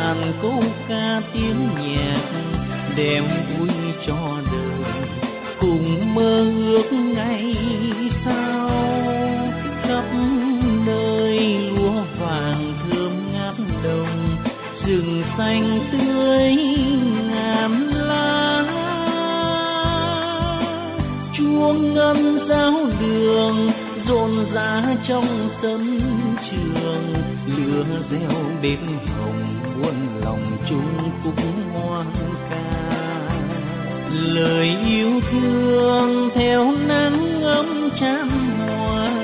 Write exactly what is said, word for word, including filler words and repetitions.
ngàn câu ca tiếng nhạc đem vui cho đời, cùng mơ ước ngày sau. Khắp nơi lúa vàng thơm ngát đồng, rừng xanh tươi ngàn lá. Chuông ngân giáo đường rộn rã trong sân trường, lửa reo bếp hồng buồn lòng chung khúc ngoan ca. Lời yêu thương theo nắng ấm chan hòa,